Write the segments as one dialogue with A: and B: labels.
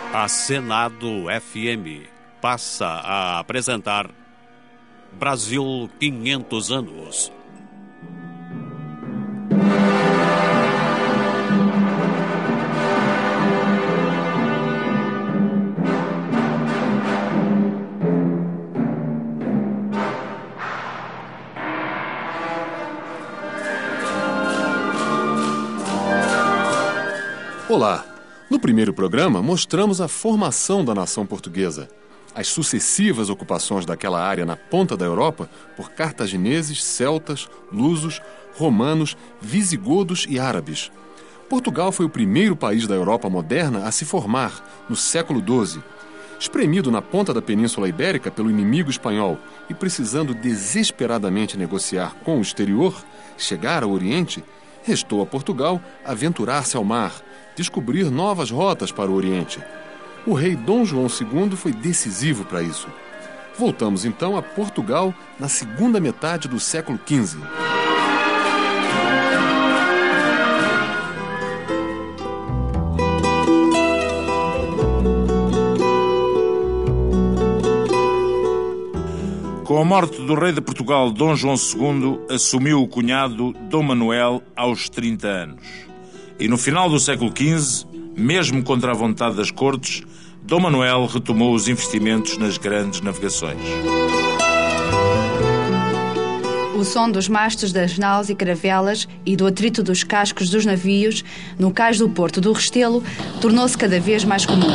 A: A Senado FM passa a apresentar Brasil 500 anos.
B: Olá! No primeiro programa, mostramos a formação da nação portuguesa, as sucessivas ocupações daquela área na ponta da Europa por cartagineses, celtas, lusos, romanos, visigodos e árabes. Portugal foi o primeiro país da Europa moderna a se formar, no século XII. Espremido na ponta da Península Ibérica pelo inimigo espanhol e precisando desesperadamente negociar com o exterior, chegar ao Oriente, restou a Portugal aventurar-se ao mar, descobrir novas rotas para o Oriente. O rei Dom João II foi decisivo para isso. Voltamos então a Portugal na segunda metade do século XV.
C: Com a morte do rei de Portugal, Dom João II, assumiu o cunhado Dom Manuel aos 30 anos. E no final do século XV, mesmo contra a vontade das cortes, Dom Manuel retomou os investimentos nas grandes navegações.
D: O som dos mastos das naus e caravelas e do atrito dos cascos dos navios no cais do porto do Restelo tornou-se cada vez mais comum.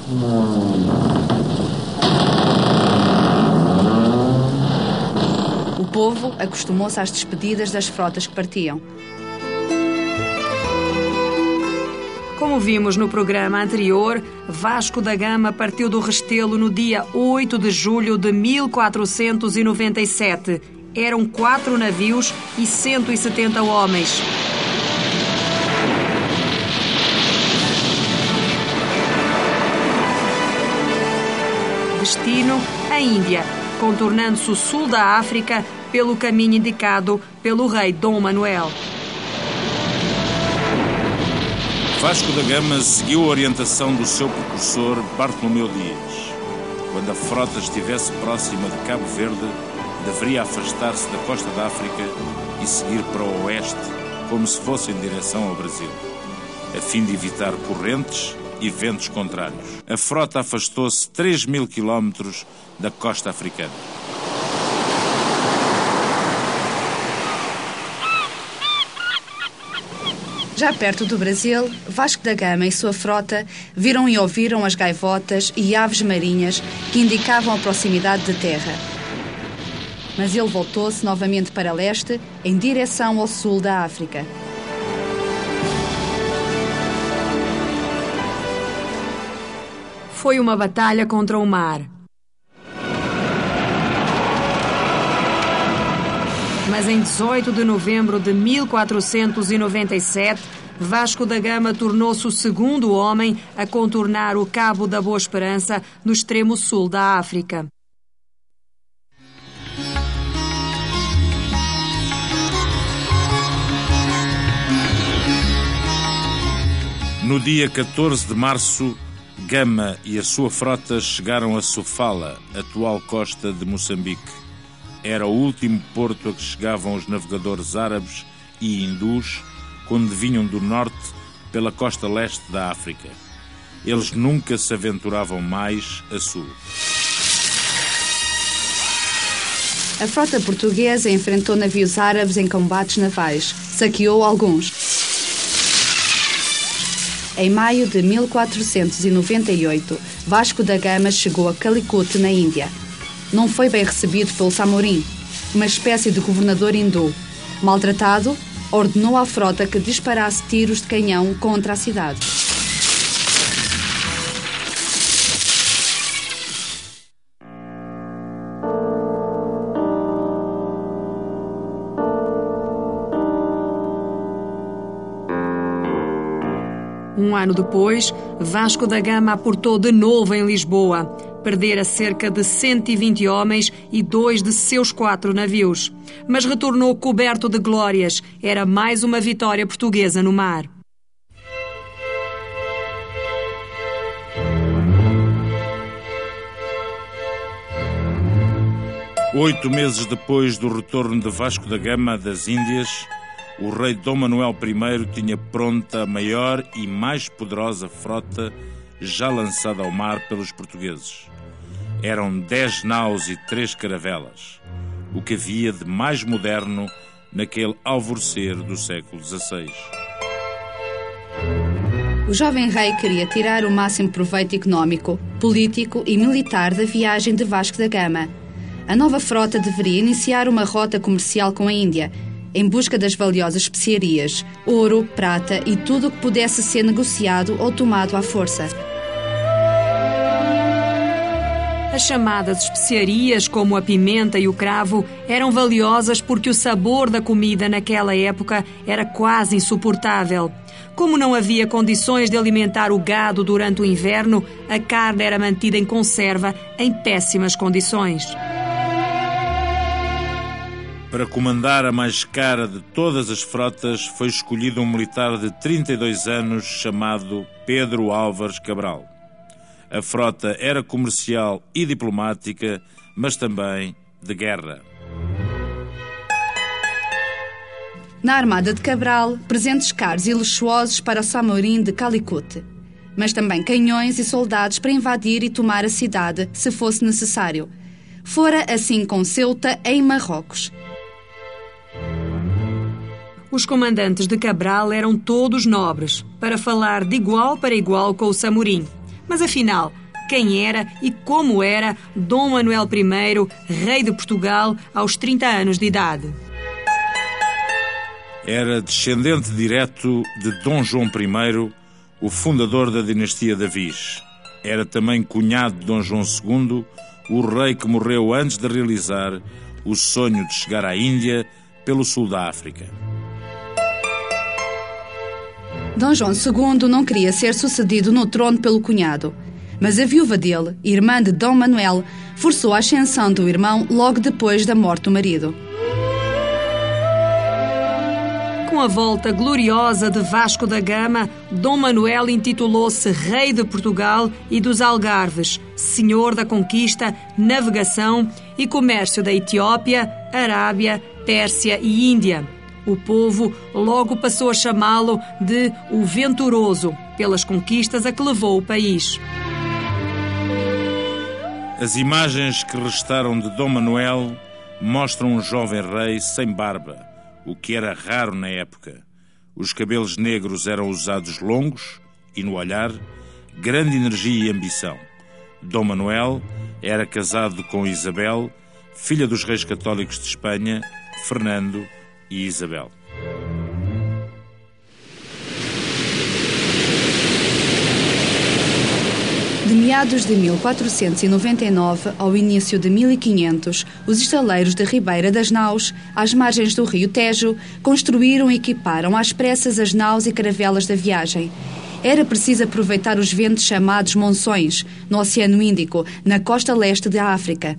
D: O povo acostumou-se às despedidas das frotas que partiam.
E: Como vimos no programa anterior, Vasco da Gama partiu do Restelo no dia 8 de julho de 1497. Eram 4 navios e 170 homens. Destino: a Índia, contornando-se o sul da África pelo caminho indicado pelo rei Dom Manuel.
C: Vasco da Gama seguiu a orientação do seu precursor Bartolomeu Dias. Quando a frota estivesse próxima de Cabo Verde, deveria afastar-se da costa da África e seguir para o oeste, como se fosse em direção ao Brasil, a fim de evitar correntes e ventos contrários. A frota afastou-se 3.000 quilómetros da costa africana.
D: Já perto do Brasil, Vasco da Gama e sua frota viram e ouviram as gaivotas e aves marinhas que indicavam a proximidade de terra. Mas ele voltou-se novamente para leste, em direção ao sul da África.
E: Foi uma batalha contra o mar. Mas em 18 de novembro de 1497, Vasco da Gama tornou-se o segundo homem a contornar o Cabo da Boa Esperança no extremo sul da África.
C: No dia 14 de março, Gama e a sua frota chegaram a Sofala, atual costa de Moçambique. Era o último porto a que chegavam os navegadores árabes e hindus quando vinham do norte pela costa leste da África. Eles nunca se aventuravam mais a sul.
D: A frota portuguesa enfrentou navios árabes em combates navais. Saqueou alguns. Em maio de 1498, Vasco da Gama chegou a Calicut, na Índia. Não foi bem recebido pelo Samorim, uma espécie de governador hindu. Maltratado, ordenou à frota que disparasse tiros de canhão contra a cidade.
E: Um ano depois, Vasco da Gama aportou de novo em Lisboa. Perdera cerca de 120 homens e 2 de seus 4 navios. Mas retornou coberto de glórias. Era mais uma vitória portuguesa no mar.
C: 8 meses depois do retorno de Vasco da Gama das Índias, o rei Dom Manuel I tinha pronta a maior e mais poderosa frota já lançada ao mar pelos portugueses. Eram 10 naus e 3 caravelas, o que havia de mais moderno naquele alvorecer do século XVI.
D: O jovem rei queria tirar o máximo proveito económico, político e militar da viagem de Vasco da Gama. A nova frota deveria iniciar uma rota comercial com a Índia, em busca das valiosas especiarias, ouro, prata e tudo o que pudesse ser negociado ou tomado à força.
E: As chamadas especiarias, como a pimenta e o cravo, eram valiosas porque o sabor da comida naquela época era quase insuportável. Como não havia condições de alimentar o gado durante o inverno, a carne era mantida em conserva em péssimas condições.
C: Para comandar a mais cara de todas as frotas, foi escolhido um militar de 32 anos chamado Pedro Álvares Cabral. A frota era comercial e diplomática, mas também de guerra.
D: Na armada de Cabral, presentes caros e luxuosos para o Samorim de Calicut, mas também canhões e soldados para invadir e tomar a cidade, se fosse necessário. Fora assim com Ceuta, em Marrocos.
E: Os comandantes de Cabral eram todos nobres, para falar de igual para igual com o Samorim. Mas afinal, quem era e como era Dom Manuel I, rei de Portugal, aos 30 anos de idade?
C: Era descendente direto de Dom João I, o fundador da dinastia da Viz. Era também cunhado de Dom João II, o rei que morreu antes de realizar o sonho de chegar à Índia pelo sul da África.
D: Dom João II não queria ser sucedido no trono pelo cunhado, mas a viúva dele, irmã de Dom Manuel, forçou a ascensão do irmão logo depois da morte do marido.
E: Com a volta gloriosa de Vasco da Gama, Dom Manuel intitulou-se Rei de Portugal e dos Algarves, Senhor da Conquista, Navegação e Comércio da Etiópia, Arábia, Pérsia e Índia. O povo logo passou a chamá-lo de o Venturoso, pelas conquistas a que levou o país.
C: As imagens que restaram de Dom Manuel mostram um jovem rei sem barba, o que era raro na época. Os cabelos negros eram usados longos e, no olhar, grande energia e ambição. Dom Manuel era casado com Isabel, filha dos reis católicos de Espanha, Fernando e Isabel.
D: De meados de 1499 ao início de 1500, os estaleiros da Ribeira das Naus, às margens do rio Tejo, construíram e equiparam às pressas as naus e caravelas da viagem. Era preciso aproveitar os ventos chamados monções, no Oceano Índico, na costa leste da África.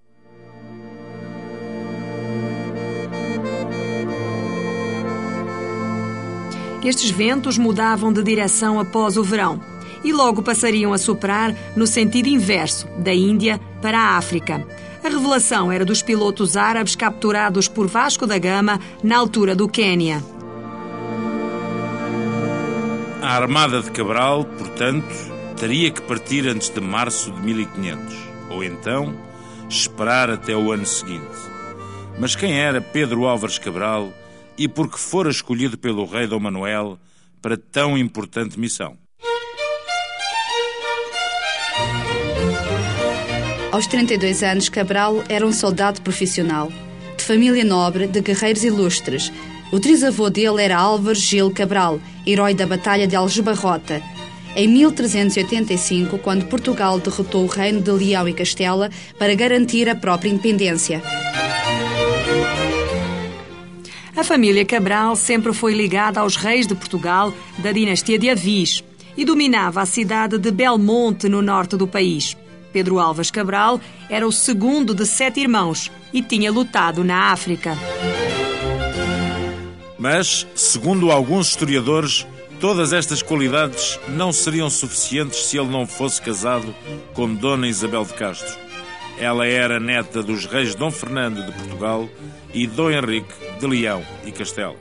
E: Estes ventos mudavam de direção após o verão e logo passariam a soprar no sentido inverso, da Índia para a África. A revelação era dos pilotos árabes capturados por Vasco da Gama na altura do Quênia.
C: A armada de Cabral, portanto, teria que partir antes de março de 1500, ou então esperar até o ano seguinte. Mas quem era Pedro Álvares Cabral e por que fora escolhido pelo rei Dom Manuel para tão importante missão?
D: Aos 32 anos, Cabral era um soldado profissional, de família nobre, de guerreiros ilustres. O trisavô dele era Álvares Gil Cabral, herói da Batalha de Aljubarrota. Em 1385, quando Portugal derrotou o reino de Leão e Castela para garantir a própria independência.
E: A família Cabral sempre foi ligada aos reis de Portugal da dinastia de Avis e dominava a cidade de Belmonte, no norte do país. Pedro Álvares Cabral era o segundo de 7 irmãos e tinha lutado na África.
C: Mas, segundo alguns historiadores, todas estas qualidades não seriam suficientes se ele não fosse casado com Dona Isabel de Castro. Ela era neta dos reis Dom Fernando de Portugal e Dom Henrique de Leão e Castela.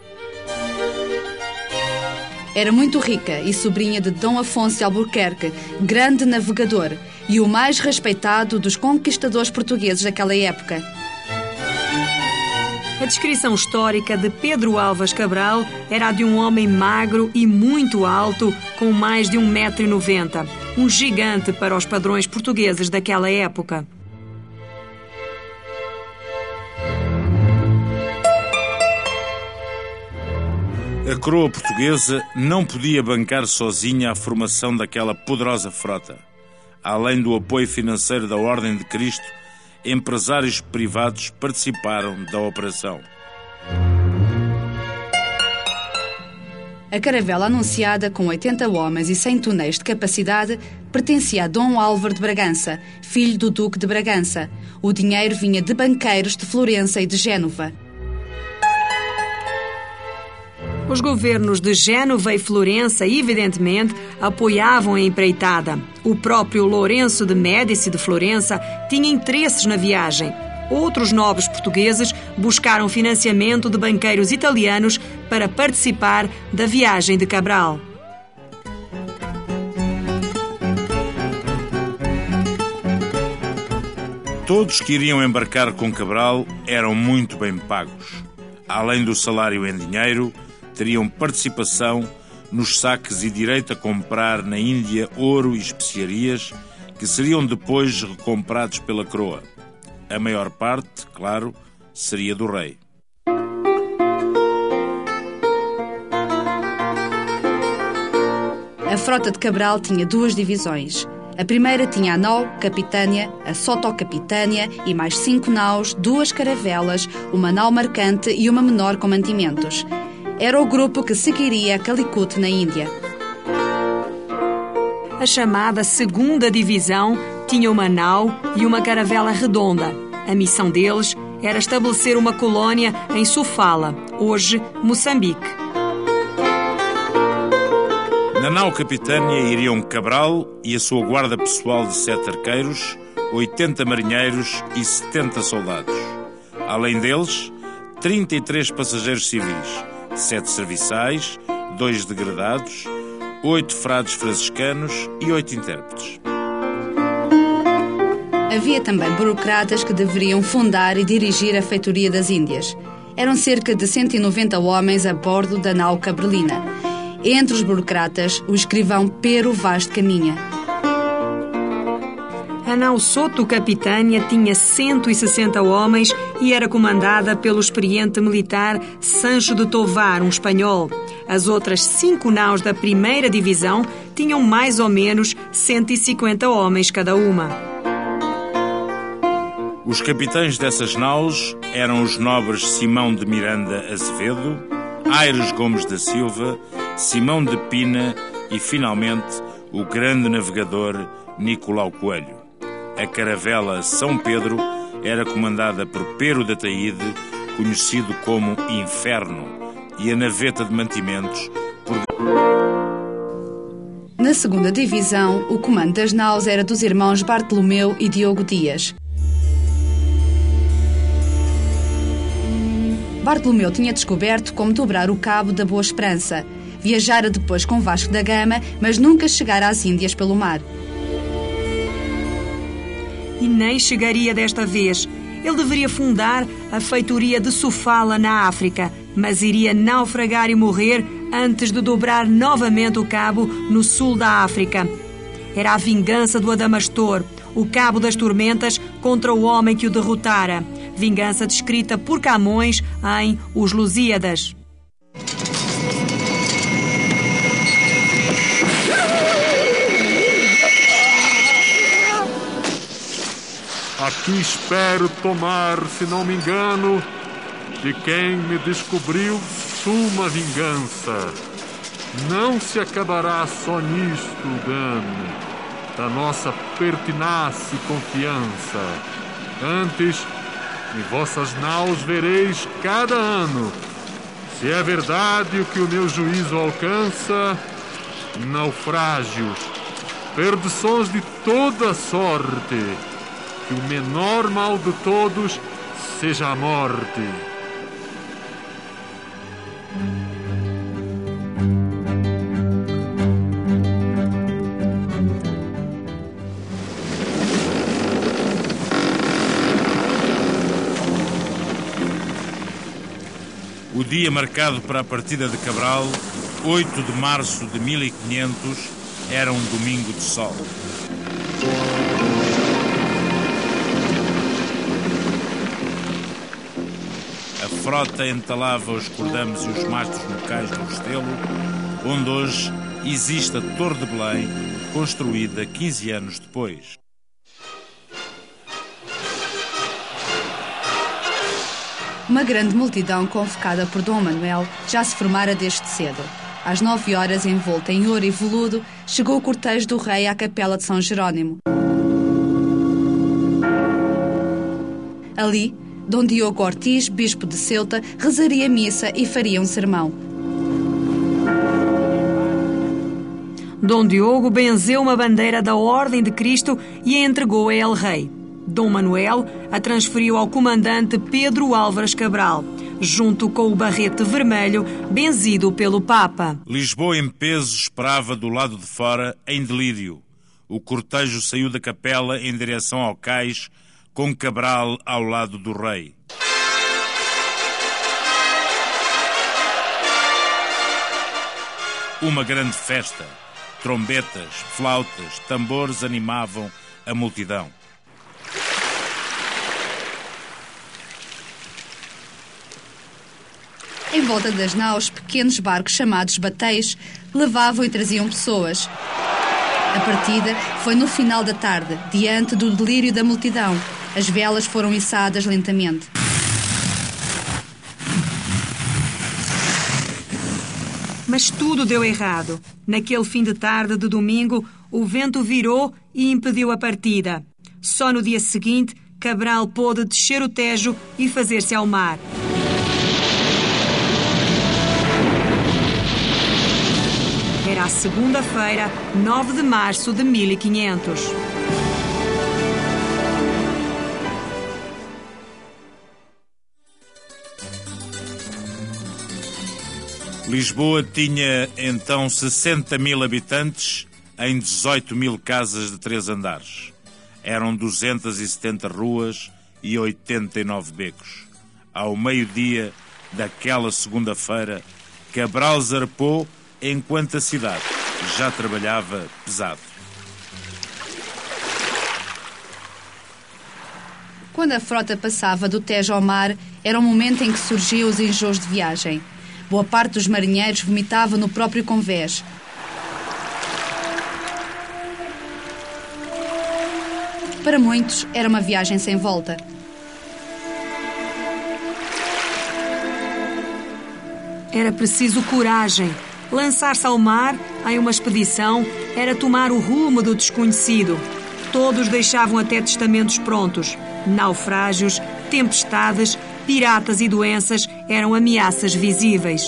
D: Era muito rica e sobrinha de Dom Afonso de Albuquerque, grande navegador e o mais respeitado dos conquistadores portugueses daquela época.
E: A descrição histórica de Pedro Álvares Cabral era a de um homem magro e muito alto, com mais de 1,90 m, um gigante para os padrões portugueses daquela época.
C: A coroa portuguesa não podia bancar sozinha a formação daquela poderosa frota. Além do apoio financeiro da Ordem de Cristo, empresários privados participaram da operação.
D: A caravela anunciada, com 80 homens e 100 tonéis de capacidade, pertencia a Dom Álvaro de Bragança, filho do Duque de Bragança. O dinheiro vinha de banqueiros de Florença e de Génova.
E: Os governos de Génova e Florença, evidentemente, apoiavam a empreitada. O próprio Lourenço de Médici de Florença tinha interesses na viagem. Outros nobres portugueses buscaram financiamento de banqueiros italianos para participar da viagem de Cabral.
C: Todos que iriam embarcar com Cabral eram muito bem pagos. Além do salário em dinheiro, teriam participação nos saques e direito a comprar na Índia ouro e especiarias que seriam depois recomprados pela coroa. A maior parte, claro, seria do rei.
D: A frota de Cabral tinha duas divisões. A primeira tinha a nau capitânia, a sotocapitânia e mais 5 naus, 2 caravelas, uma nau mercante e uma menor com mantimentos. Era o grupo que seguiria a Calicut na Índia.
E: A chamada segunda divisão tinha uma nau e uma caravela redonda. A missão deles era estabelecer uma colónia em Sofala, hoje Moçambique.
C: Na nau capitânia iriam Cabral e a sua guarda pessoal de 7 arqueiros, 80 marinheiros e 70 soldados. Além deles, 33 passageiros civis, 7 serviçais, 2 degradados, 8 frades franciscanos e 8 intérpretes.
D: Havia também burocratas que deveriam fundar e dirigir a feitoria das Índias. Eram cerca de 190 homens a bordo da nau cabralina. Entre os burocratas, o escrivão Pero Vaz de Caminha.
E: A nau Sotocapitânia tinha 160 homens e era comandada pelo experiente militar Sancho de Tovar, um espanhol. As outras 5 naus da primeira divisão tinham mais ou menos 150 homens cada uma.
C: Os capitães dessas naus eram os nobres Simão de Miranda Azevedo, Aires Gomes da Silva, Simão de Pina e, finalmente, o grande navegador Nicolau Coelho. A caravela São Pedro era comandada por Pero da Taíde, conhecido como Inferno, e a naveta de mantimentos por...
D: Na segunda divisão, o comando das naus era dos irmãos Bartolomeu e Diogo Dias. Bartolomeu tinha descoberto como dobrar o cabo da Boa Esperança. Viajara depois com Vasco da Gama, mas nunca chegara às Índias pelo mar.
E: E nem chegaria desta vez. Ele deveria fundar a feitoria de Sofala na África, mas iria naufragar e morrer antes de dobrar novamente o cabo no sul da África. Era a vingança do Adamastor, o cabo das tormentas, contra o homem que o derrotara. Vingança descrita por Camões em Os Lusíadas.
F: Aqui espero tomar, se não me engano, de quem me descobriu suma vingança. Não se acabará só nisto o dano da nossa pertinaz e confiança. Antes, em vossas naus vereis cada ano, se é verdade o que o meu juízo alcança, naufrágios, perdições de toda sorte, que o menor mal de todos seja a morte.
C: O dia marcado para a partida de Cabral, 8 de março de 1500, era um domingo de sol. A frota entalava os cordames e os mastros no cais do Restelo, onde hoje existe a Torre de Belém, construída 15 anos depois.
D: Uma grande multidão convocada por Dom Manuel já se formara desde cedo. Às 9 horas, envolta em ouro e veludo, chegou o cortejo do rei à capela de São Jerónimo. Ali, Dom Diogo Ortiz, bispo de Ceuta, rezaria missa e faria um sermão.
E: Dom Diogo benzeu uma bandeira da Ordem de Cristo e a entregou a El Rei. Dom Manuel a transferiu ao comandante Pedro Álvares Cabral, junto com o barrete vermelho benzido pelo Papa.
C: Lisboa em peso esperava do lado de fora, em delírio. O cortejo saiu da capela em direção ao cais, com Cabral ao lado do rei. Uma grande festa. Trombetas, flautas, tambores animavam a multidão.
D: Em volta das naus, pequenos barcos chamados batéis levavam e traziam pessoas. A partida foi no final da tarde, diante do delírio da multidão. As velas foram içadas lentamente.
E: Mas tudo deu errado. Naquele fim de tarde de domingo, o vento virou e impediu a partida. Só no dia seguinte, Cabral pôde descer o Tejo e fazer-se ao mar. Era a segunda-feira, 9 de março de 1500.
C: Lisboa tinha então 60.000 habitantes em 18.000 casas de 3 andares. Eram 270 ruas e 89 becos. Ao meio-dia daquela segunda-feira, Cabral zarpou enquanto a cidade já trabalhava pesado.
D: Quando a frota passava do Tejo ao mar, era o momento em que surgiam os enjoos de viagem. Boa parte dos marinheiros vomitava no próprio convés. Para muitos, era uma viagem sem volta.
E: Era preciso coragem. Lançar-se ao mar em uma expedição era tomar o rumo do desconhecido. Todos deixavam até testamentos prontos. Naufrágios, tempestades, piratas e doenças eram ameaças visíveis.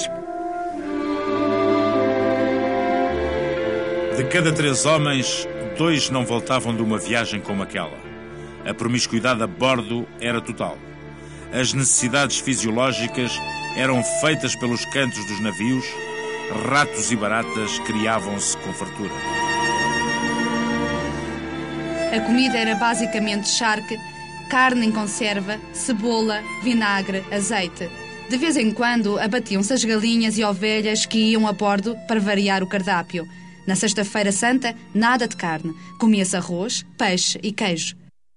C: De cada 3 homens, 2 não voltavam de uma viagem como aquela. A promiscuidade a bordo era total. As necessidades fisiológicas eram feitas pelos cantos dos navios. Ratos e baratas criavam-se com fartura.
D: A comida era basicamente charque, carne em conserva, cebola, vinagre, azeite. De vez em quando abatiam-se as galinhas e ovelhas que iam a bordo para variar o cardápio. Na Sexta-feira Santa, nada de carne. Comia-se arroz, peixe e queijo.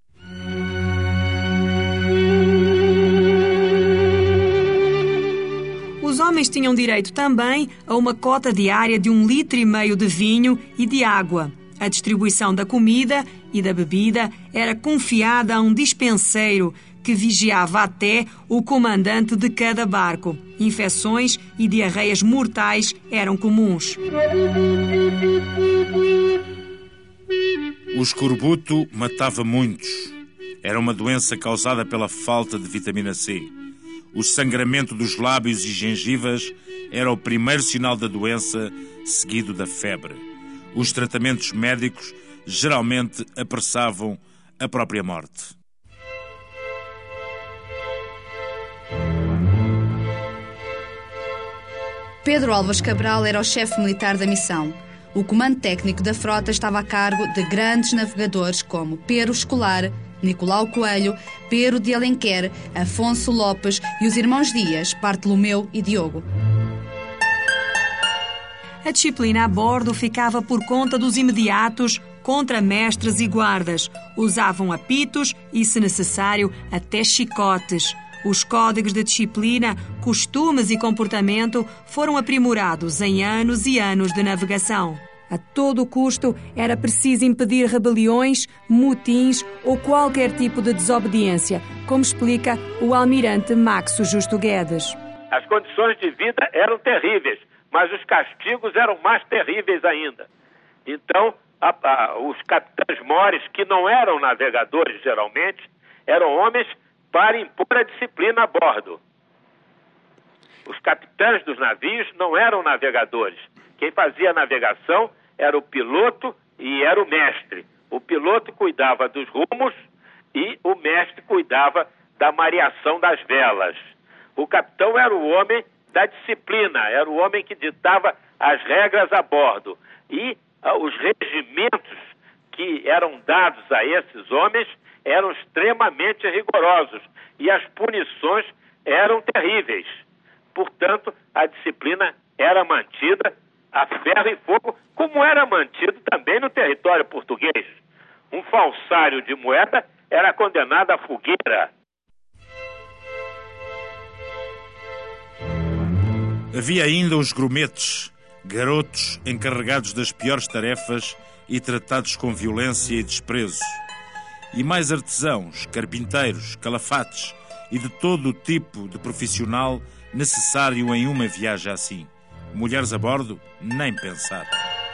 E: Os homens tinham direito também a uma cota diária de 1,5 litro de vinho e de água. A distribuição da comida e da bebida era confiada a um dispenseiro que vigiava até o comandante de cada barco. Infecções e diarreias mortais eram comuns.
C: O escorbuto matava muitos. Era uma doença causada pela falta de vitamina C. O sangramento dos lábios e gengivas era o primeiro sinal da doença, seguido da febre. Os tratamentos médicos geralmente apressavam a própria morte.
D: Pedro Álvares Cabral era o chefe militar da missão. O comando técnico da frota estava a cargo de grandes navegadores como Pero Escolar, Nicolau Coelho, Pero de Alenquer, Afonso Lopes e os irmãos Dias, Bartolomeu e Diogo.
E: A disciplina a bordo ficava por conta dos imediatos contramestres e guardas. Usavam apitos e, se necessário, até chicotes. Os códigos de disciplina, costumes e comportamento foram aprimorados em anos e anos de navegação. A todo custo era preciso impedir rebeliões, motins ou qualquer tipo de desobediência, como explica o almirante Maxo Justo Guedes.
G: As condições de vida eram terríveis, mas os castigos eram mais terríveis ainda. Então, os capitães-mores, que não eram navegadores geralmente, eram homens para impor a disciplina a bordo. Os capitães dos navios não eram navegadores. Quem fazia a navegação era o piloto e era o mestre. O piloto cuidava dos rumos e o mestre cuidava da mareação das velas. O capitão era o homem da disciplina, era o homem que ditava as regras a bordo. E os regimentos que eram dados a esses homens eram extremamente rigorosos e as punições eram terríveis. Portanto, a disciplina era mantida a ferro e fogo, como era mantido também no território português. Um falsário de moeda era condenado à fogueira.
C: Havia ainda os grumetes, garotos encarregados das piores tarefas e tratados com violência e desprezo. E mais artesãos, carpinteiros, calafates e de todo o tipo de profissional necessário em uma viagem assim. Mulheres a bordo, nem pensar.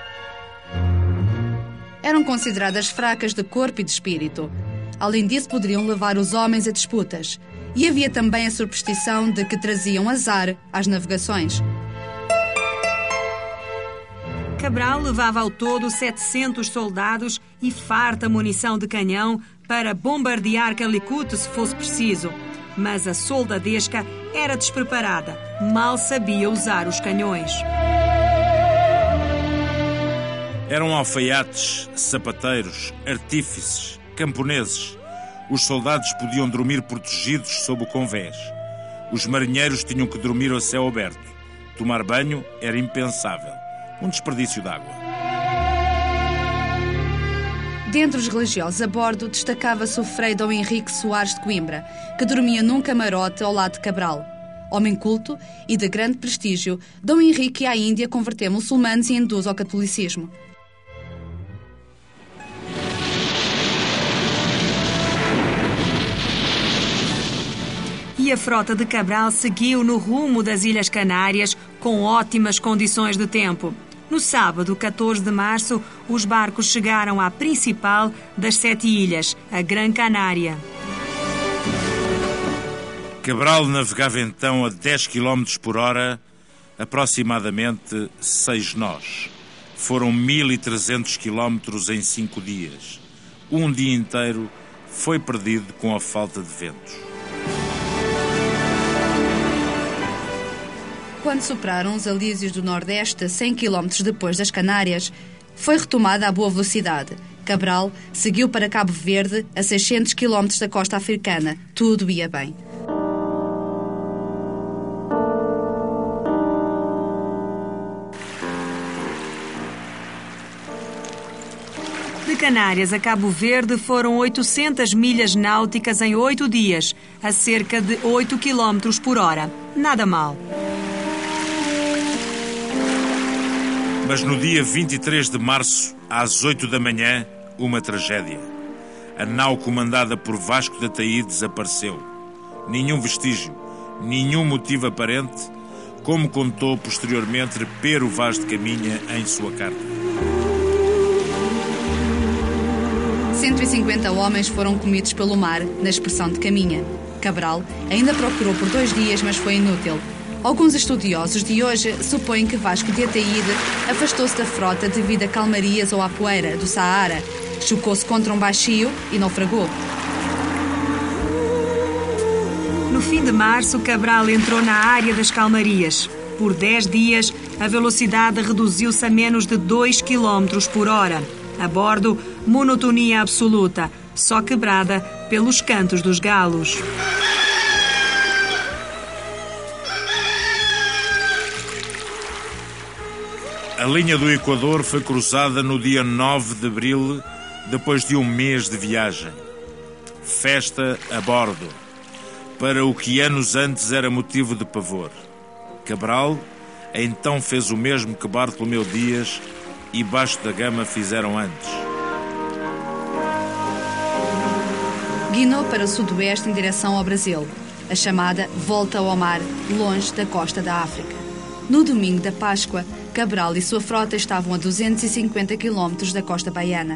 D: Eram consideradas fracas de corpo e de espírito. Além disso, poderiam levar os homens a disputas. E havia também a superstição de que traziam azar às navegações.
E: Cabral levava ao todo 700 soldados e farta munição de canhão para bombardear Calicut se fosse preciso. Mas a soldadesca era despreparada, mal sabia usar os canhões.
C: Eram alfaiates, sapateiros, artífices, camponeses. Os soldados podiam dormir protegidos sob o convés. Os marinheiros tinham que dormir a céu aberto. Tomar banho era impensável. Um desperdício de água.
D: Dentre os religiosos a bordo, destacava-se o Frei Dom Henrique Soares de Coimbra, que dormia num camarote ao lado de Cabral. Homem culto e de grande prestígio, Dom Henrique ia à Índia converter muçulmanos e hindus ao catolicismo.
E: E a frota de Cabral seguiu no rumo das Ilhas Canárias com ótimas condições de tempo. No sábado, 14 de março, os barcos chegaram à principal das 7 ilhas, a Gran Canária.
C: Cabral navegava então a 10 km por hora, aproximadamente 6 nós. Foram 1.300 km em 5 dias. Um dia inteiro foi perdido com a falta de ventos.
D: Quando superaram os alísios do Nordeste, 100 km depois das Canárias, foi retomada a boa velocidade. Cabral seguiu para Cabo Verde, a 600 km da costa africana. Tudo ia bem.
E: De Canárias a Cabo Verde foram 800 milhas náuticas em 8 dias, a cerca de 8 km por hora. Nada mal.
C: Mas no dia 23 de março, às 8 da manhã, uma tragédia. A nau comandada por Vasco de Ataíde desapareceu. Nenhum vestígio, nenhum motivo aparente, como contou posteriormente Pero Vaz de Caminha em sua carta.
D: 150 homens foram comidos pelo mar, na expressão de Caminha. Cabral ainda procurou por 2 dias, mas foi inútil. Alguns estudiosos de hoje supõem que Vasco de Ataíde afastou-se da frota devido a calmarias ou à poeira do Saara Chocou-se contra um baixio e naufragou.
E: No fim de março, Cabral entrou na área das calmarias. Por 10 dias, a velocidade reduziu-se a menos de 2 km por hora. A bordo, monotonia absoluta, só quebrada pelos cantos dos galos.
C: A linha do Equador foi cruzada no dia 9 de abril, depois de um mês de viagem. Festa a bordo, para o que anos antes era motivo de pavor. Cabral então fez o mesmo que Bartolomeu Dias e Vasco da Gama fizeram antes.
D: Guinou para o sudoeste em direção ao Brasil, a chamada Volta ao Mar, longe da costa da África. No domingo da Páscoa, Cabral e sua frota estavam a 250 quilómetros da costa baiana.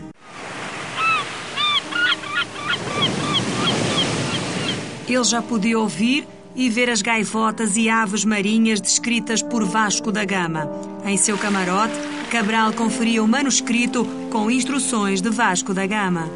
E: Ele já podia ouvir e ver as gaivotas e aves marinhas descritas por Vasco da Gama. Em seu camarote, Cabral conferia o manuscrito com instruções de Vasco da Gama.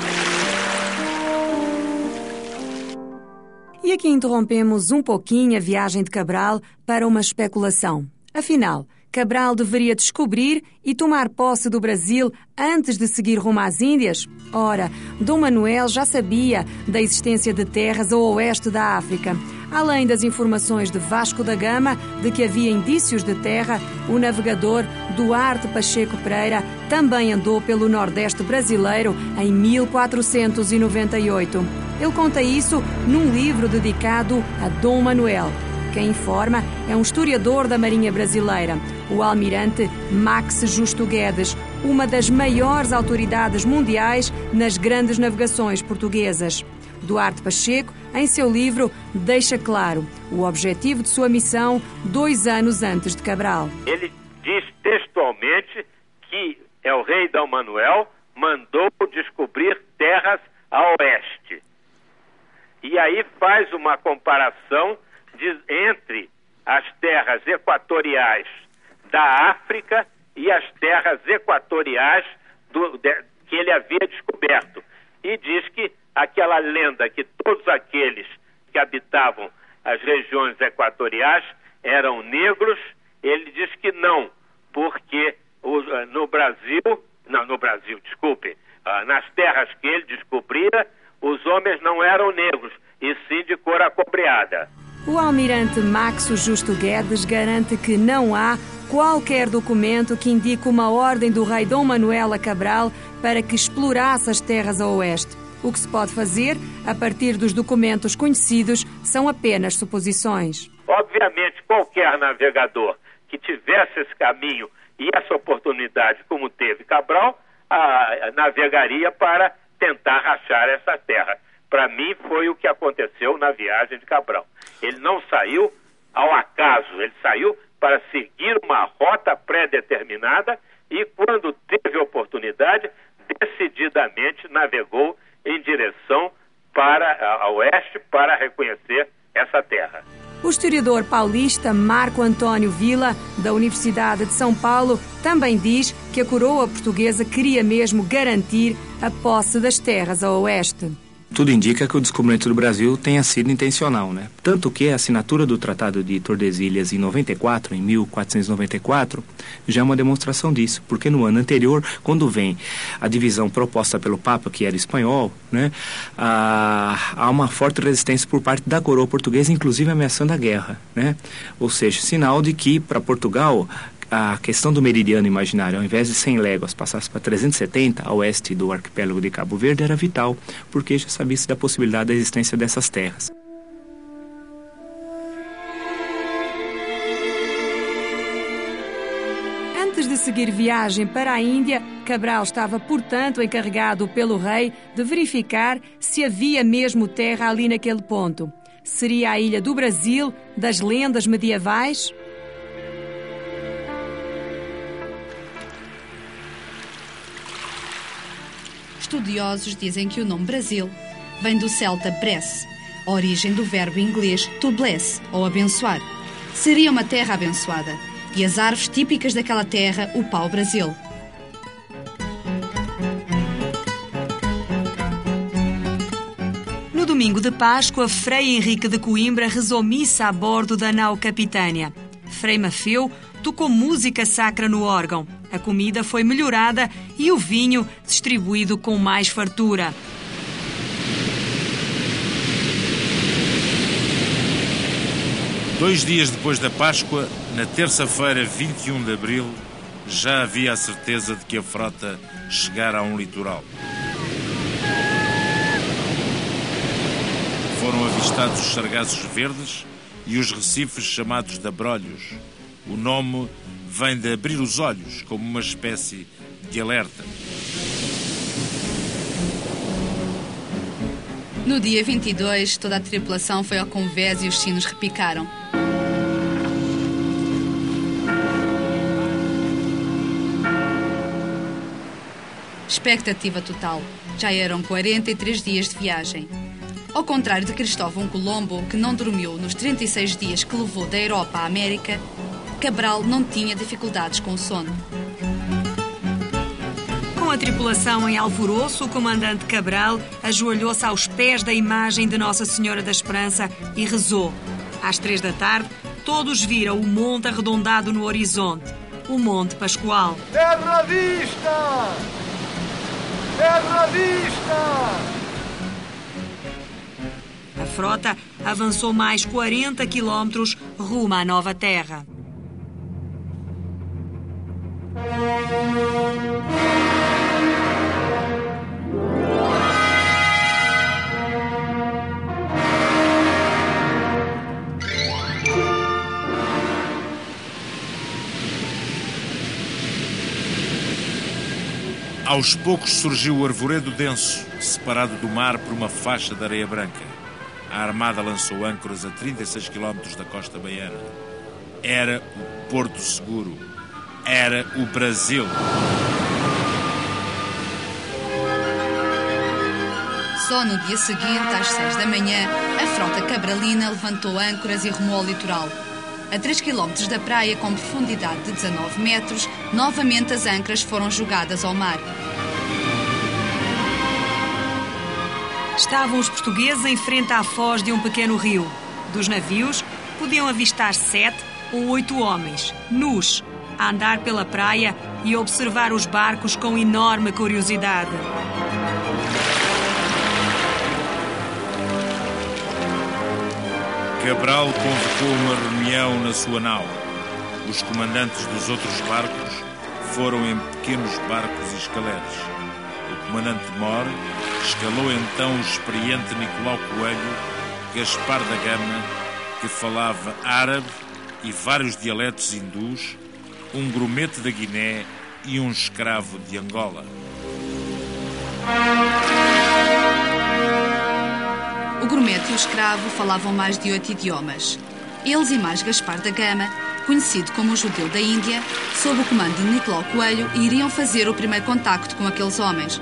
E: E aqui interrompemos um pouquinho a viagem de Cabral para uma especulação. Afinal, Cabral deveria descobrir e tomar posse do Brasil antes de seguir rumo às Índias? Ora, Dom Manuel já sabia da existência de terras ao oeste da África. Além das informações de Vasco da Gama de que havia indícios de terra, o navegador Duarte Pacheco Pereira também andou pelo Nordeste brasileiro em 1498. Ele conta isso num livro dedicado a Dom Manuel. Quem informa é um historiador da Marinha Brasileira, o almirante Max Justo Guedes, uma das maiores autoridades mundiais nas grandes navegações portuguesas. Duarte Pacheco, em seu livro, deixa claro o objetivo de sua missão 2 anos antes de Cabral.
G: Ele diz textualmente que o rei Dom Manuel mandou descobrir terras a oeste. E aí faz uma comparação entre as terras equatoriais da África e as terras equatoriais que ele havia descoberto. E diz que aquela lenda que todos aqueles que habitavam as regiões equatoriais eram negros, ele diz que não, porque nas terras que ele descobrira, os homens não eram negros, e sim de cor acobreada.
E: O almirante Maxo Justo Guedes garante que não há qualquer documento que indique uma ordem do rei Dom Manuel a Cabral para que explorasse as terras a oeste. O que se pode fazer, a partir dos documentos conhecidos, são apenas suposições.
G: Obviamente, qualquer navegador que tivesse esse caminho e essa oportunidade, como teve Cabral, navegaria para tentar rachar essa terra. Para mim, foi o que aconteceu na viagem de Cabral. Ele não saiu ao acaso, ele saiu para seguir uma rota pré-determinada e, quando teve oportunidade, decididamente navegou em direção a oeste para reconhecer essa terra.
E: O historiador paulista Marco Antônio Vila, da Universidade de São Paulo, também diz que a coroa portuguesa queria mesmo garantir a posse das terras a oeste.
H: Tudo indica que o descobrimento do Brasil tenha sido intencional, né? Tanto que a assinatura do Tratado de Tordesilhas em 1494, já é uma demonstração disso, porque no ano anterior, quando vem a divisão proposta pelo Papa, que era espanhol, né, há uma forte resistência por parte da coroa portuguesa, inclusive ameaçando a guerra, né? Ou seja, sinal de que para Portugal a questão do meridiano imaginário, ao invés de 100 léguas, passasse para 370 a oeste do arquipélago de Cabo Verde, era vital, porque já sabia-se da possibilidade da existência dessas terras.
E: Antes de seguir viagem para a Índia, Cabral estava, portanto, encarregado pelo rei de verificar se havia mesmo terra ali naquele ponto. Seria a ilha do Brasil, das lendas medievais?
D: Estudiosos dizem que o nome Brasil vem do celta bres, a origem do verbo inglês to bless, ou abençoar. Seria uma terra abençoada, e as árvores típicas daquela terra, o pau-brasil.
E: domingo de Páscoa, Frei Henrique de Coimbra rezou missa a bordo da nau Capitânia. Frei Mafeu tocou música sacra no órgão. A comida foi melhorada e o vinho distribuído com mais fartura.
C: Dois dias depois da Páscoa, na terça-feira, 21 de abril, já havia a certeza de que a frota chegara a um litoral. Foram avistados os sargazos verdes e os recifes chamados de abrolhos. O nome vem de abrir os olhos, como uma espécie de alerta.
D: No dia 22, toda a tripulação foi ao convés e os sinos repicaram. Expectativa total. Já eram 43 dias de viagem. Ao contrário de Cristóvão Colombo, que não dormiu nos 36 dias que levou da Europa à América, Cabral não tinha dificuldades com o sono.
E: Com a tripulação em alvoroço, o comandante Cabral ajoelhou-se aos pés da imagem de Nossa Senhora da Esperança e rezou. Às 3 da tarde, todos viram o monte arredondado no horizonte, o Monte Pascoal.
I: Terra vista! Terra vista!
E: A frota avançou mais 40 quilómetros rumo à nova terra.
C: Aos poucos surgiu o arvoredo denso, separado do mar por uma faixa de areia branca. A Armada lançou âncoras a 36 km da costa baiana. Era o Porto Seguro. Era o Brasil.
D: Só no dia seguinte, às 6 da manhã, a frota cabralina levantou âncoras e rumou ao litoral. A 3 km da praia, com profundidade de 19 metros, novamente as âncoras foram jogadas ao mar.
E: Estavam os portugueses em frente à foz de um pequeno rio. Dos navios, podiam avistar 7 ou 8 homens, nus, a andar pela praia e observar os barcos com enorme curiosidade.
C: Cabral convocou uma reunião na sua nau. Os comandantes dos outros barcos foram em pequenos barcos e escaleres. O comandante Mor escalou então o experiente Nicolau Coelho, Gaspar da Gama, que falava árabe e vários dialetos hindus, um grumete da Guiné e um escravo de Angola.
D: O grumete e o escravo falavam mais de 8 idiomas. Eles e mais Gaspar da Gama, conhecido como o judeu da Índia, sob o comando de Nicolau Coelho, iriam fazer o primeiro contacto com aqueles homens.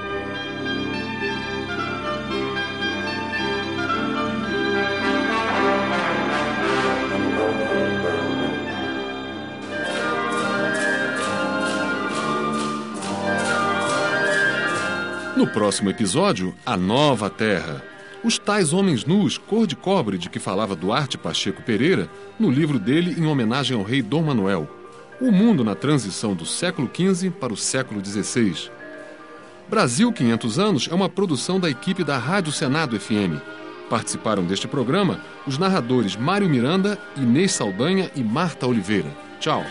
B: No próximo episódio, a Nova Terra. Os tais homens nus, cor de cobre, de que falava Duarte Pacheco Pereira, no livro dele em homenagem ao rei Dom Manuel. O mundo na transição do século XV para o século XVI. Brasil 500 anos é uma produção da equipe da Rádio Senado FM. Participaram deste programa os narradores Mário Miranda, Inês Saldanha e Marta Oliveira. Tchau.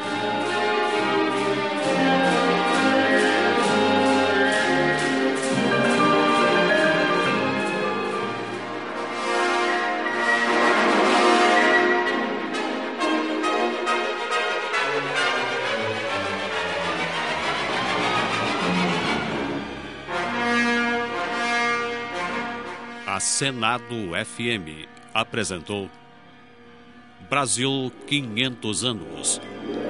A: A Senado FM apresentou Brasil 500 anos.